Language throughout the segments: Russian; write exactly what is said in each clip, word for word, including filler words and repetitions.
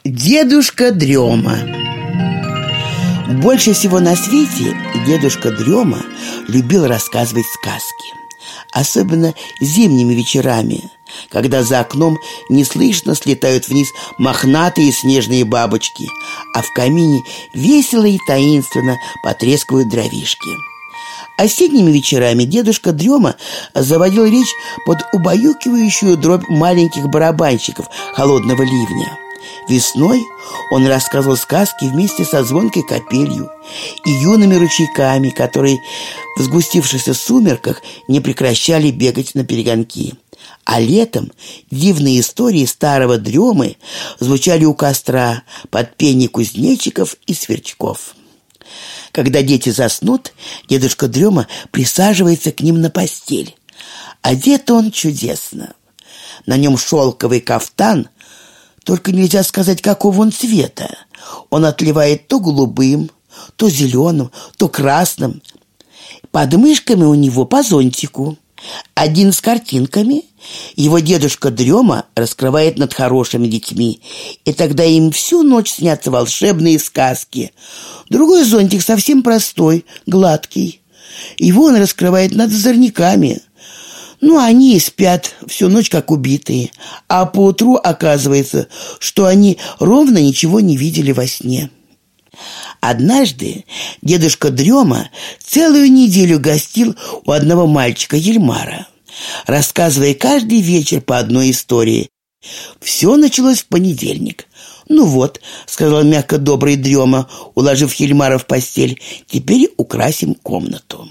Дедушка Дрема. Больше всего на свете дедушка Дрема любил рассказывать сказки. Особенно зимними вечерами, когда за окном неслышно слетают вниз мохнатые снежные бабочки, а в камине весело и таинственно потрескивают дровишки. Осенними вечерами дедушка Дрема заводил речь под убаюкивающую дробь маленьких барабанщиков холодного ливня. Весной он рассказывал сказки вместе со звонкой капелью и юными ручейками, которые в сгустившихся сумерках не прекращали бегать на перегонки. А летом дивные истории старого Дремы звучали у костра под пение кузнечиков и сверчков. Когда дети заснут, дедушка Дрема присаживается к ним на постель. Одет он чудесно. На нем шелковый кафтан, только нельзя сказать, какого он цвета. Он отливает то голубым, то зеленым, то красным. Под мышками у него по зонтику. Один с картинками. Его дедушка Дрема раскрывает над хорошими детьми, и тогда им всю ночь снятся волшебные сказки. Другой зонтик совсем простой, гладкий. Его он раскрывает над озорниками. Ну, они и спят всю ночь, как убитые. А поутру оказывается, что они ровно ничего не видели во сне. Однажды дедушка Дрема целую неделю гостил у одного мальчика Ельмара, рассказывая каждый вечер по одной истории. Все началось в понедельник. «Ну вот», — сказал мягко добрый Дрема, уложив Ельмара в постель, — «теперь украсим комнату».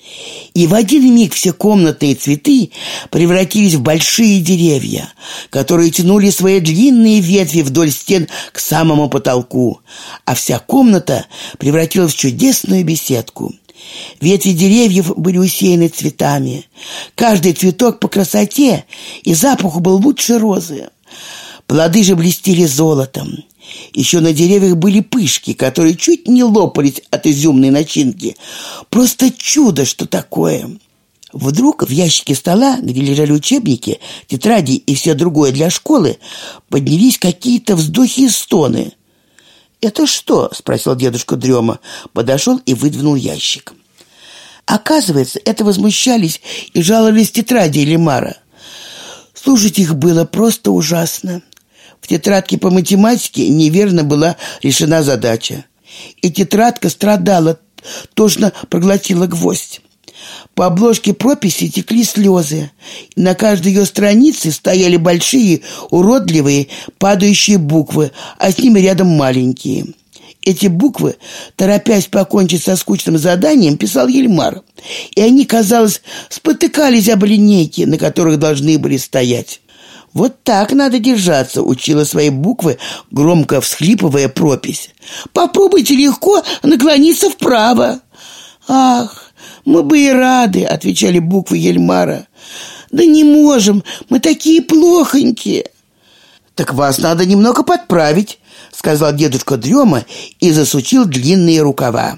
И в один миг все комнатные цветы превратились в большие деревья, которые тянули свои длинные ветви вдоль стен к самому потолку, а вся комната превратилась в чудесную беседку. Ветви деревьев были усеяны цветами. Каждый цветок по красоте и запаху был лучше розы. Плоды же блестели золотом. Еще на деревьях были пышки, которые чуть не лопались от изюмной начинки. Просто чудо, что такое! Вдруг в ящике стола, где лежали учебники, тетради и все другое для школы, поднялись какие-то вздохи и стоны. «Это что?» – спросил дедушка Дрема. Подошел и выдвинул ящик. Оказывается, это возмущались и жаловались тетради Ельмара. Слушать их было просто ужасно. В тетрадке по математике неверно была решена задача. И тетрадка страдала, тошно проглотила гвоздь. По обложке прописи текли слезы. И на каждой ее странице стояли большие, уродливые, падающие буквы, а с ними рядом маленькие. Эти буквы, торопясь покончить со скучным заданием, писал Ельмар. И они, казалось, спотыкались об линейки, на которых должны были стоять. «Вот так надо держаться», — учила свои буквы, громко всхлипывая пропись. «Попробуйте легко наклониться вправо». «Ах, мы бы и рады», — отвечали буквы Ельмара. «Да не можем, мы такие плохонькие». «Так вас надо немного подправить», — сказал дедушка Дрема и засучил длинные рукава.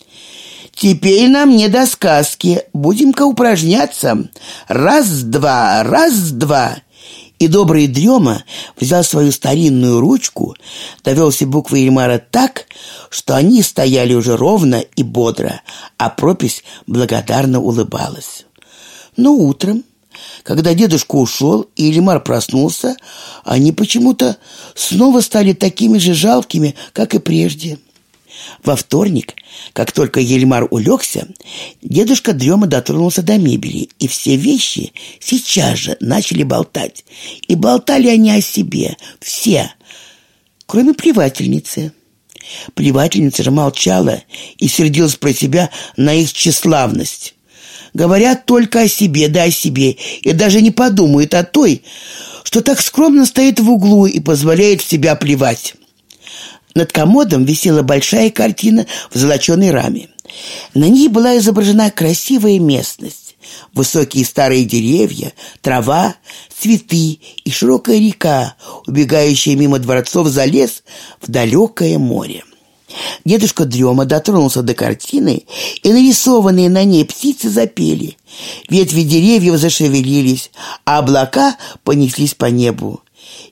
«Теперь нам не до сказки, будем-ка упражняться. Раз-два, раз-два». И добрый Дрема взял свою старинную ручку, довел все буквы Ельмара так, что они стояли уже ровно и бодро, а пропись благодарно улыбалась. Но утром, когда дедушка ушел и Ельмар проснулся, они почему-то снова стали такими же жалкими, как и прежде. Во вторник, как только Ельмар улегся, дедушка Дрема дотронулся до мебели, и все вещи сейчас же начали болтать. И болтали они о себе, все, кроме плевательницы. Плевательница же молчала и сердилась про себя на их тщеславность. Говорят только о себе, да о себе, и даже не подумают о той, что так скромно стоит в углу и позволяет в себя плевать. Над комодом висела большая картина в золоченой раме. На ней была изображена красивая местность. Высокие старые деревья, трава, цветы и широкая река, убегающая мимо дворцов за лес в далекое море. Дедушка Дрема дотронулся до картины, и нарисованные на ней птицы запели. Ветви деревьев зашевелились, а облака понеслись по небу.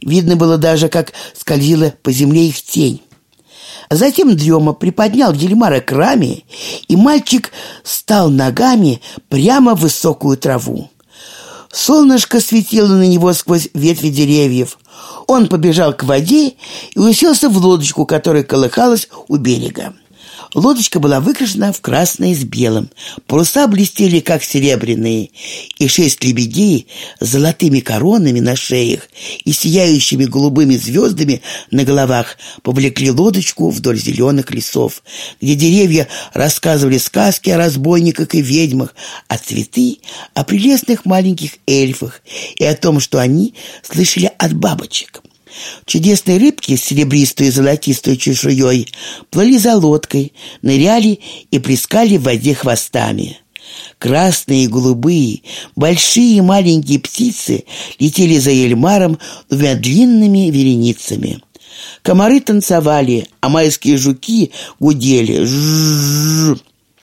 Видно было даже, как скользила по земле их тень. Затем Дрема приподнял Ельмара к раме, и мальчик стал ногами прямо в высокую траву. Солнышко светило на него сквозь ветви деревьев. Он побежал к воде и уселся в лодочку, которая колыхалась у берега. Лодочка была выкрашена в красное с белым. Паруса блестели, как серебряные, и шесть лебедей с золотыми коронами на шеях и сияющими голубыми звездами на головах повлекли лодочку вдоль зеленых лесов, где деревья рассказывали сказки о разбойниках и ведьмах, а цветы — о прелестных маленьких эльфах и о том, что они слышали от бабочек. Чудесные рыбки с серебристой и золотистой чешуей плыли за лодкой, ныряли и плескали в воде хвостами. Красные и голубые, большие и маленькие птицы летели за Ельмаром двумя длинными вереницами. Комары танцевали, а майские жуки гудели. Жжжж.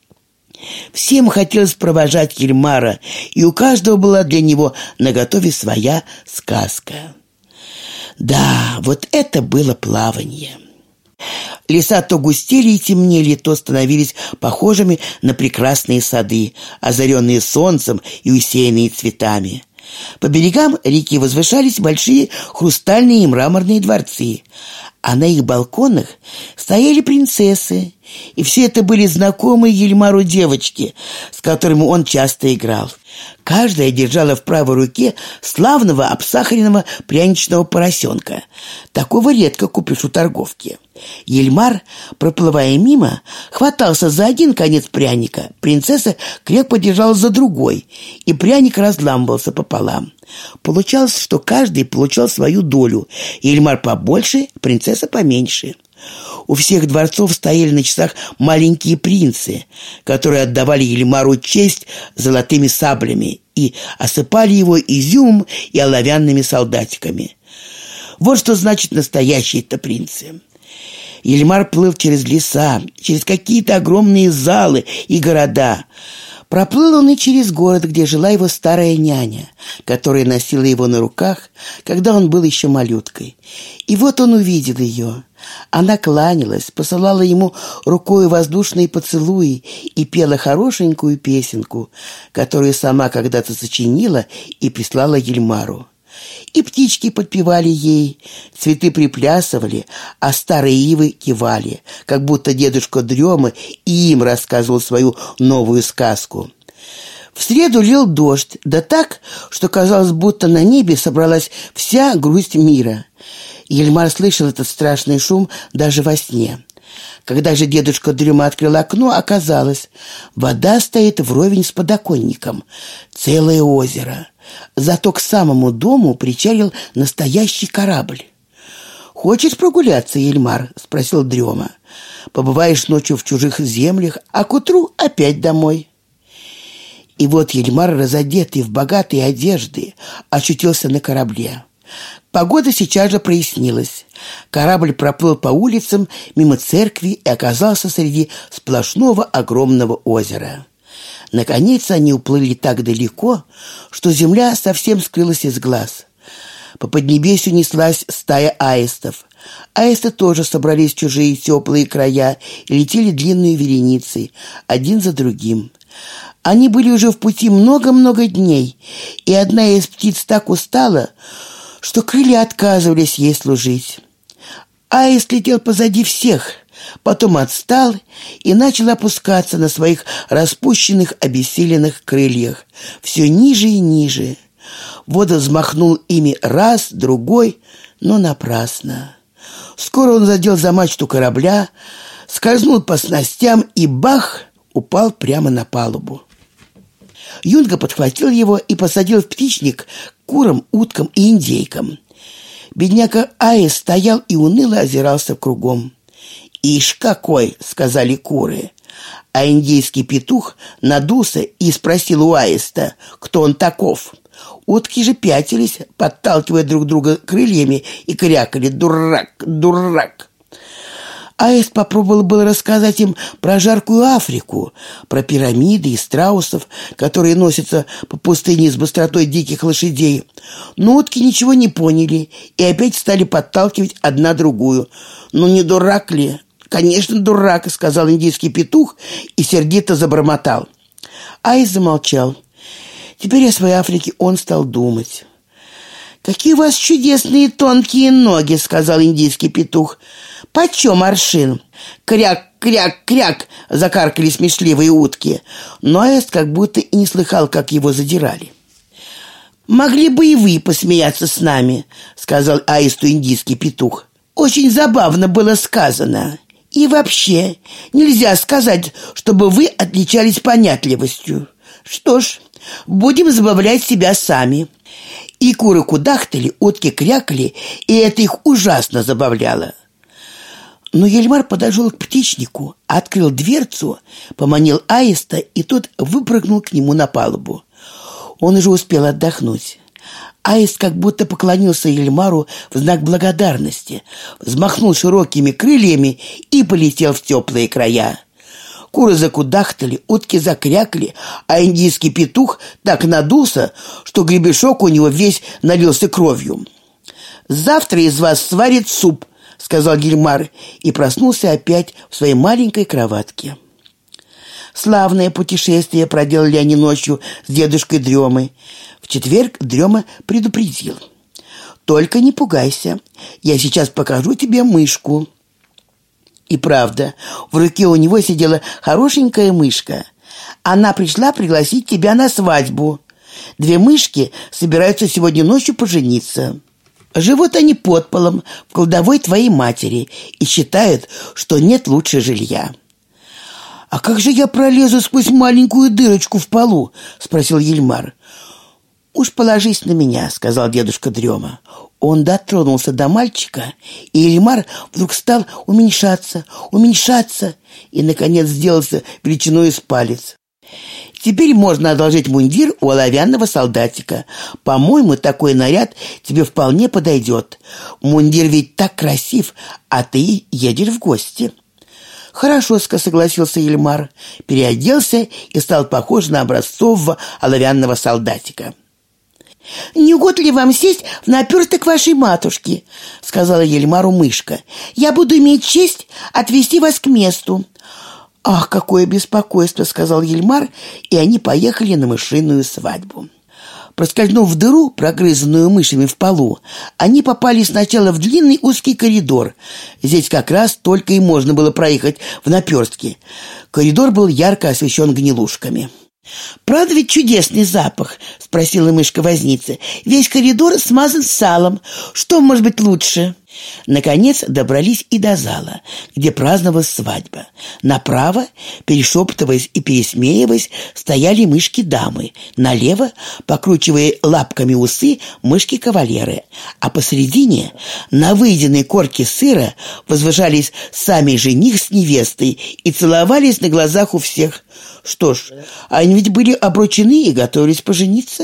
Всем хотелось провожать Ельмара, и у каждого была для него наготове своя сказка. Да, вот это было плавание. Леса то густели и темнели, то становились похожими на прекрасные сады, озаренные солнцем и усеянные цветами. По берегам реки возвышались большие хрустальные и мраморные дворцы, а на их балконах стояли принцессы, и все это были знакомые Ельмару девочки, с которыми он часто играл. Каждая держала в правой руке славного обсахаренного пряничного поросенка. Такого редко купишь у торговки. Ельмар, проплывая мимо, хватался за один конец пряника. Принцесса крепко держалась за другой, и пряник разламывался пополам. Получалось, что каждый получал свою долю. Ельмар побольше, принцесса поменьше. У всех дворцов стояли на часах маленькие принцы, которые отдавали Ельмару честь золотыми саблями и осыпали его изюмом и оловянными солдатиками. Вот что значит настоящие-то принцы. Ельмар плыл через леса, через какие-то огромные залы и города. Проплыл он и через город, где жила его старая няня, которая носила его на руках, когда он был еще малюткой. И вот он увидел ее. Она кланялась, посылала ему рукой воздушные поцелуи и пела хорошенькую песенку, которую сама когда-то сочинила и прислала Ельмару. И птички подпевали ей, цветы приплясывали, а старые ивы кивали, как будто дедушка Дрема и им рассказывал свою новую сказку. В среду лил дождь, да так, что казалось, будто на небе собралась вся грусть мира. Ельмар слышал этот страшный шум даже во сне. Когда же дедушка Дрема открыл окно, оказалось, вода стоит вровень с подоконником. Целое озеро. Зато к самому дому причалил настоящий корабль. «Хочешь прогуляться, Ельмар?» — спросил Дрема. «Побываешь ночью в чужих землях, а к утру опять домой». И вот Ельмар, разодетый в богатые одежды, очутился на корабле. Погода сейчас же прояснилась. Корабль проплыл по улицам мимо церкви и оказался среди сплошного огромного озера. Наконец они уплыли так далеко, что земля совсем скрылась из глаз. По поднебесью неслась стая аистов. Аисты тоже собрались в чужие теплые края и летели длинной вереницей, один за другим. Они были уже в пути много-много дней, и одна из птиц так устала, что крылья отказывались ей служить. Аист летел позади всех, потом отстал и начал опускаться на своих распущенных, обессиленных крыльях, все ниже и ниже. Вот взмахнул ими раз, другой, но напрасно. Скоро он задел за мачту корабля, скользнул по снастям и, бах, упал прямо на палубу. Юнга подхватил его и посадил в птичник к курам, уткам и индейкам. Бедняка Аист стоял и уныло озирался кругом. «Ишь какой!» — сказали куры. А индейский петух надулся и спросил у Аиста, кто он таков. Утки же пятились, подталкивая друг друга крыльями, и крякали: «Дурак! Дурак!» Аист попробовал было рассказать им про жаркую Африку, про пирамиды и страусов, которые носятся по пустыне с быстротой диких лошадей. Но утки ничего не поняли и опять стали подталкивать одна другую. «Ну не дурак ли?» «Конечно, дурак», — сказал индийский петух и сердито забормотал. Аист замолчал. Теперь о своей Африке он стал думать. «Какие у вас чудесные тонкие ноги», — сказал индийский петух. «Почем аршин?» «Кряк, кряк, кряк», — закаркали смешливые утки. Но Аист как будто и не слыхал, как его задирали. «Могли бы и вы посмеяться с нами», — сказал Аисту индийский петух. «Очень забавно было сказано. И вообще, нельзя сказать, чтобы вы отличались понятливостью. Что ж, будем забавлять себя сами». И куры кудахтали, утки крякали, и это их ужасно забавляло. Но Ельмар подошел к птичнику, открыл дверцу, поманил Аиста, и тот выпрыгнул к нему на палубу. Он уже успел отдохнуть. Аист как будто поклонился Ельмару в знак благодарности, взмахнул широкими крыльями и полетел в теплые края. Куры закудахтали, утки закрякали, а индийский петух так надулся, что гребешок у него весь налился кровью. «Завтра из вас сварит суп», — сказал Ельмар, и проснулся опять в своей маленькой кроватке. Славное путешествие проделали они ночью с дедушкой Дремой. В четверг Дрема предупредил: «Только не пугайся, я сейчас покажу тебе мышку». И правда, в руке у него сидела хорошенькая мышка. Она пришла пригласить тебя на свадьбу. Две мышки собираются сегодня ночью пожениться. Живут они под полом в кладовой твоей матери и считают, что нет лучше жилья. «А как же я пролезу сквозь маленькую дырочку в полу?» — спросил Ельмар. «Уж положись на меня», — сказал дедушка Дрема. Он дотронулся до мальчика, и Ельмар вдруг стал уменьшаться, уменьшаться и, наконец, сделался величиной с палец. «Теперь можно одолжить мундир у оловянного солдатика. По-моему, такой наряд тебе вполне подойдет. Мундир ведь так красив, а ты едешь в гости». «Хорошо», — согласился Ельмар, переоделся и стал похож на образцового оловянного солдатика. «Не угодно ли вам сесть в наперсток вашей матушки?» — сказала Ельмару мышка. «Я буду иметь честь отвезти вас к месту». «Ах, какое беспокойство!» — сказал Ельмар, и они поехали на мышиную свадьбу. Проскользнув в дыру, прогрызанную мышами в полу, они попали сначала в длинный узкий коридор. Здесь как раз только и можно было проехать в наперстке. Коридор был ярко освещен гнилушками. «Правда ведь чудесный запах?» — спросила мышка-возница. «Весь коридор смазан салом. Что может быть лучше?» Наконец добрались и до зала, где праздновалась свадьба. Направо, перешептываясь и пересмеиваясь, стояли мышки-дамы. Налево, покручивая лапками усы, мышки-кавалеры. А посередине, на выеденной корке сыра, возвышались сами жених с невестой и целовались на глазах у всех. Что ж, они ведь были обручены и готовились пожениться.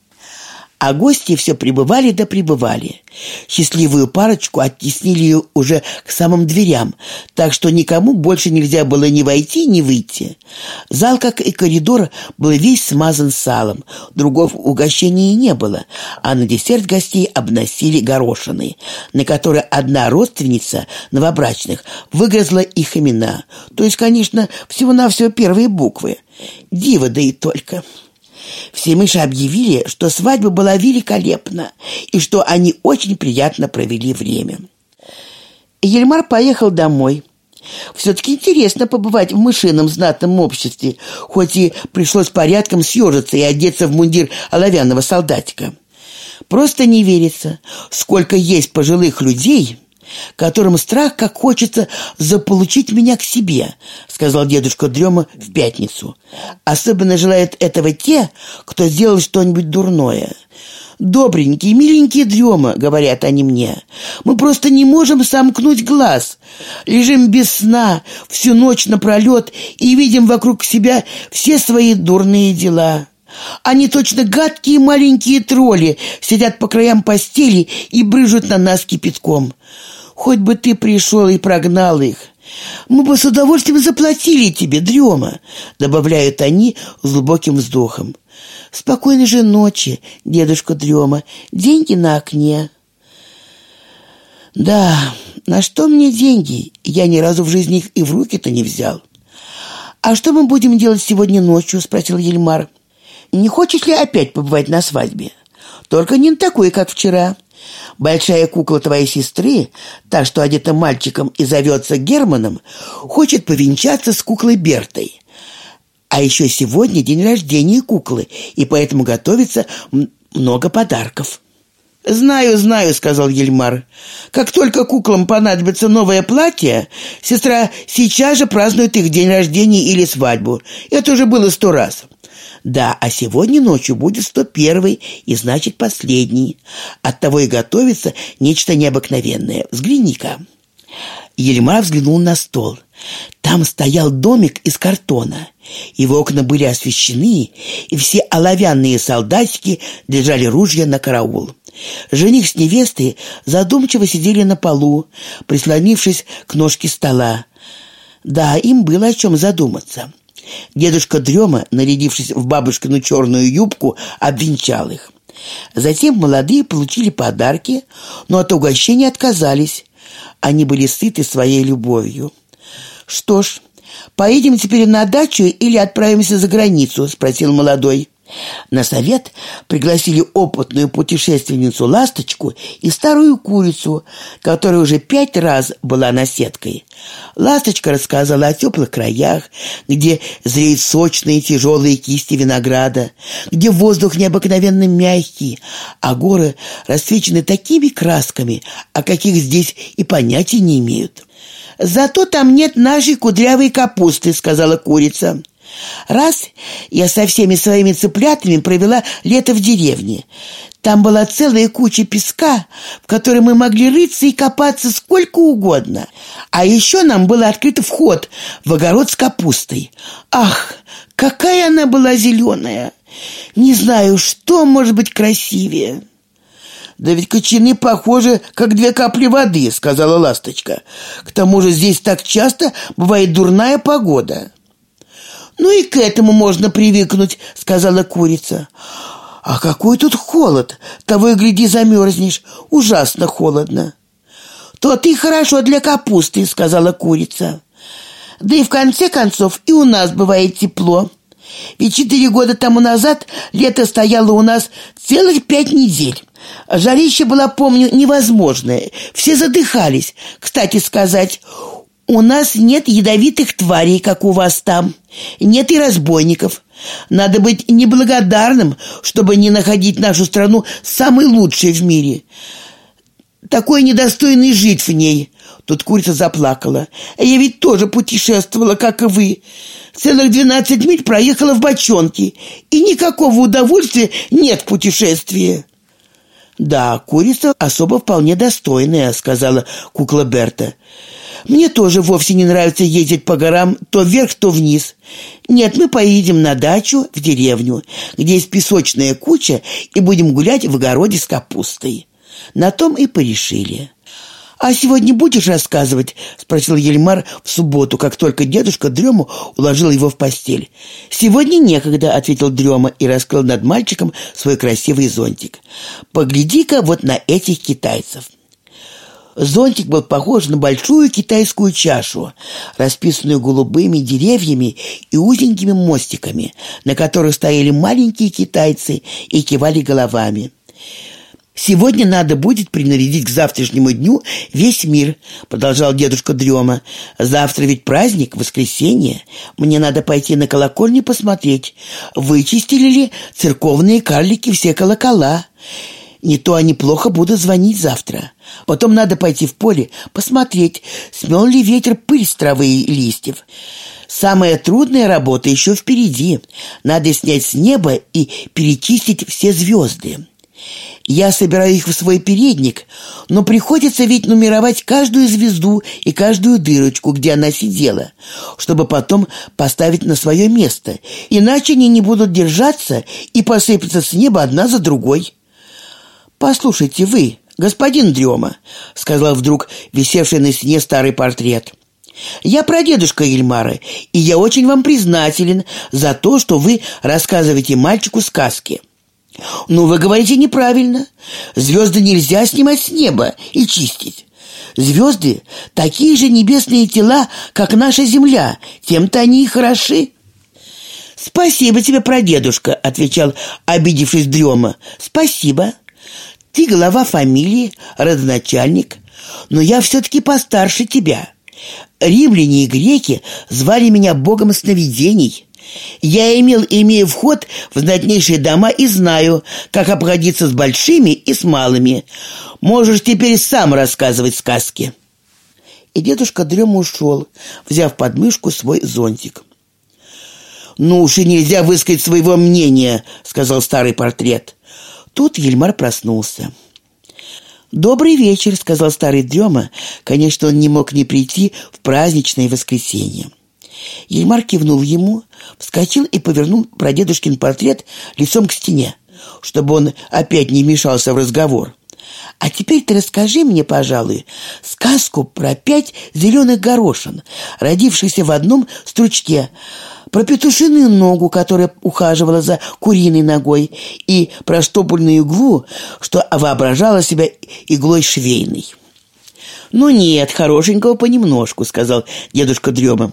А гости все прибывали да прибывали. Счастливую парочку оттеснили уже к самым дверям, так что никому больше нельзя было ни войти, ни выйти. Зал, как и коридор, был весь смазан салом. Другого угощения и не было, а на десерт гостей обносили горошины, на которые одна родственница новобрачных выгрызла их имена. То есть, конечно, всего-навсего первые буквы. Диво, да и только. Все мыши объявили, что свадьба была великолепна и что они очень приятно провели время. Ельмар поехал домой. Все-таки интересно побывать в мышином знатном обществе, хоть и пришлось порядком съежиться и одеться в мундир оловянного солдатика. Просто не верится, сколько есть пожилых людей, которым страх, как хочется заполучить меня к себе, сказал дедушка Дрема в пятницу. Особенно желают этого те, кто сделал что-нибудь дурное. «Добренький, миленький Дрема», — говорят они мне, — «мы просто не можем сомкнуть глаз. Лежим без сна всю ночь напролет и видим вокруг себя все свои дурные дела. Они точно гадкие маленькие тролли, сидят по краям постели и брыжут на нас кипятком. Хоть бы ты пришел и прогнал их. Мы бы с удовольствием заплатили тебе, Дрема, добавляют они с глубоким вздохом. Спокойной же ночи, дедушка Дрема, деньги на окне. Да, на что мне деньги? Я ни разу в жизни их и в руки-то не взял. А что мы будем делать сегодня ночью? Спросил Ельмар. Не хочешь ли опять побывать на свадьбе? Только не такой, как вчера. Большая кукла твоей сестры, та, что одета мальчиком и зовется Германом, хочет повенчаться с куклой Бертой. А еще сегодня день рождения куклы, и поэтому готовится много подарков. «Знаю, знаю», — сказал Ельмар. «Как только куклам понадобится новое платье, сестра сейчас же празднует их день рождения или свадьбу. Это уже было сто раз». «Да, а сегодня ночью будет сто первый, и значит последний. Оттого и готовится нечто необыкновенное. Взгляни-ка». Ельмар взглянул на стол. Там стоял домик из картона. Его окна были освещены, и все оловянные солдатики держали ружья на караул. Жених с невестой задумчиво сидели на полу, прислонившись к ножке стола. Да, им было о чем задуматься. Дедушка Дрема, нарядившись в бабушкину черную юбку, обвенчал их. Затем молодые получили подарки, но от угощения отказались. Они были сыты своей любовью. «Что ж, поедем теперь на дачу или отправимся за границу?» – спросил молодой. На совет пригласили опытную путешественницу Ласточку и старую курицу, которая уже пять раз была наседкой. Ласточка рассказала о теплых краях, где зреют сочные тяжелые кисти винограда, где воздух необыкновенно мягкий, а горы расцвечены такими красками, о каких здесь и понятия не имеют. «Зато там нет нашей кудрявой капусты», — сказала курица. «Раз я со всеми своими цыплятами провела лето в деревне. Там была целая куча песка, в которой мы могли рыться и копаться сколько угодно. А еще нам был открыт вход в огород с капустой. Ах, какая она была зеленая! Не знаю, что может быть красивее». «Да ведь кочаны похожи, как две капли воды», — сказала Ласточка. «К тому же здесь так часто бывает дурная погода». «Ну и к этому можно привыкнуть», — сказала курица. «А какой тут холод! Того и гляди, замерзнешь. Ужасно холодно». «То-то и хорошо для капусты», — сказала курица. «Да и в конце концов и у нас бывает тепло. Ведь четыре года тому назад лето стояло у нас целых пять недель. Жарища была, помню, невозможная. Все задыхались. Кстати сказать, у нас нет ядовитых тварей, как у вас там. Нет и разбойников. Надо быть неблагодарным, чтобы не находить нашу страну самой лучшей в мире. Такой недостойный жить в ней». Тут курица заплакала. «Я ведь тоже путешествовала, как и вы. Целых двенадцать миль проехала в бочонке. И никакого удовольствия нет в путешествии». «Да, курица особо вполне достойная», — сказала кукла Берта. «Мне тоже вовсе не нравится ездить по горам то вверх, то вниз. Нет, мы поедем на дачу в деревню, где есть песочная куча, и будем гулять в огороде с капустой». На том и порешили. «А сегодня будешь рассказывать?» — спросил Ельмар в субботу, как только дедушка Дрема уложил его в постель. «Сегодня некогда», — ответил Дрема и раскрыл над мальчиком свой красивый зонтик. «Погляди-ка вот на этих китайцев». Зонтик был похож на большую китайскую чашу, расписанную голубыми деревьями и узенькими мостиками, на которых стояли маленькие китайцы и кивали головами. «Сегодня надо будет принарядить к завтрашнему дню весь мир», — продолжал дедушка Дрема. «Завтра ведь праздник, воскресенье. Мне надо пойти на колокольню посмотреть, вычистили ли церковные карлики все колокола. Не то они плохо будут звонить завтра. Потом надо пойти в поле посмотреть, смел ли ветер пыль с травы и листьев. Самая трудная работа еще впереди. Надо снять с неба и перечистить все звезды. Я собираю их в свой передник, но приходится ведь нумеровать каждую звезду и каждую дырочку, где она сидела, чтобы потом поставить на свое место. Иначе они не будут держаться и посыпятся с неба одна за другой». «Послушайте вы, господин Дрема», — сказал вдруг висевший на стене старый портрет. Я прадедушка Ильмара, и я очень вам признателен за то, что вы рассказываете мальчику сказки. Но вы говорите неправильно. Звезды нельзя снимать с неба и чистить. Звезды – такие же небесные тела, как наша земля. Тем-то они и хороши. «Спасибо тебе, прадедушка», – отвечал, обидевшись Дрема. «Спасибо. Ты глава фамилии, родоначальник, но я все-таки постарше тебя. Римляне и греки звали меня богом сновидений. Я имел, имея вход в знатнейшие дома и знаю, как обходиться с большими и с малыми. Можешь теперь сам рассказывать сказки». И дедушка Дрема ушел, взяв под мышку свой зонтик. «Ну уж и нельзя высказать своего мнения», — сказал старый портрет. Тут Ельмар проснулся. «Добрый вечер», — сказал старый Дрема. Конечно, он не мог не прийти в праздничное воскресенье. Ельмар кивнул ему, вскочил и повернул прадедушкин портрет лицом к стене, чтобы он опять не вмешался в разговор. «А теперь ты расскажи мне, пожалуй, сказку про пять зеленых горошин, родившихся в одном стручке, про петушиную ногу, которая ухаживала за куриной ногой, и про штопольную иглу, что воображала себя иглой швейной». «Ну нет, хорошенького понемножку», — сказал дедушка Дрема.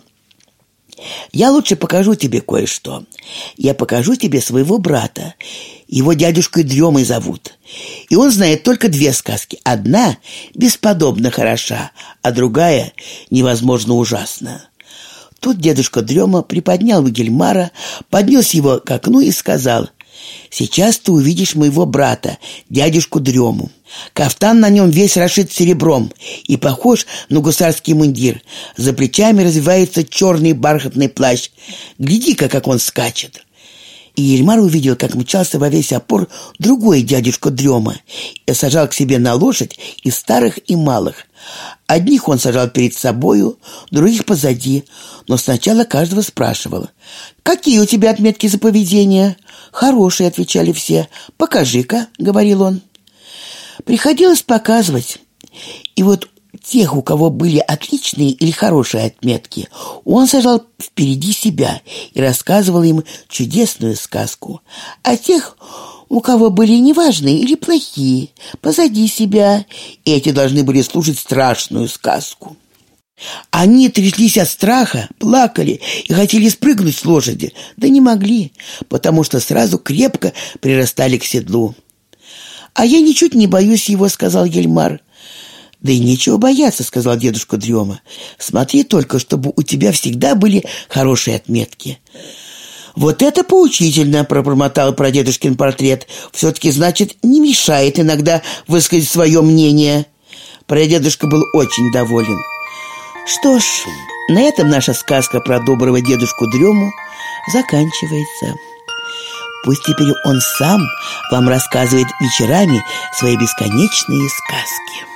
«Я лучше покажу тебе кое-что. Я покажу тебе своего брата. Его дядюшкой Дремой зовут. И он знает только две сказки. Одна бесподобно хороша, а другая невозможно ужасна». Тут дедушка Дрема приподнял Ельмара, поднес его к окну и сказал: «Сейчас ты увидишь моего брата, дядюшку Дрему. Кафтан на нем весь расшит серебром и похож на гусарский мундир. За плечами развивается черный бархатный плащ. Гляди-ка, как он скачет». И Ельмар увидел, как мчался во весь опор другой дядюшка Дрема и сажал к себе на лошадь и старых, и малых. Одних он сажал перед собою, других позади, но сначала каждого спрашивал: «Какие у тебя отметки за поведение?» «Хорошие», — отвечали все. «Покажи-ка», — говорил он. Приходилось показывать. И вот тех, у кого были отличные или хорошие отметки, он сажал впереди себя и рассказывал им чудесную сказку. А тех, у кого были неважные или плохие, позади себя, эти должны были слушать страшную сказку. Они тряслись от страха, плакали и хотели спрыгнуть с лошади, да не могли, потому что сразу крепко прирастали к седлу. «А я ничуть не боюсь его», — сказал Ельмар. «Да и нечего бояться», — сказал дедушка Дрема. «Смотри только, чтобы у тебя всегда были хорошие отметки». «Вот это поучительно», — пробормотал прадедушкин портрет. «Все-таки, значит, не мешает иногда высказать свое мнение». Прадедушка был очень доволен. Что ж, на этом наша сказка про доброго дедушку Дрему заканчивается. Пусть теперь он сам вам рассказывает вечерами свои бесконечные сказки.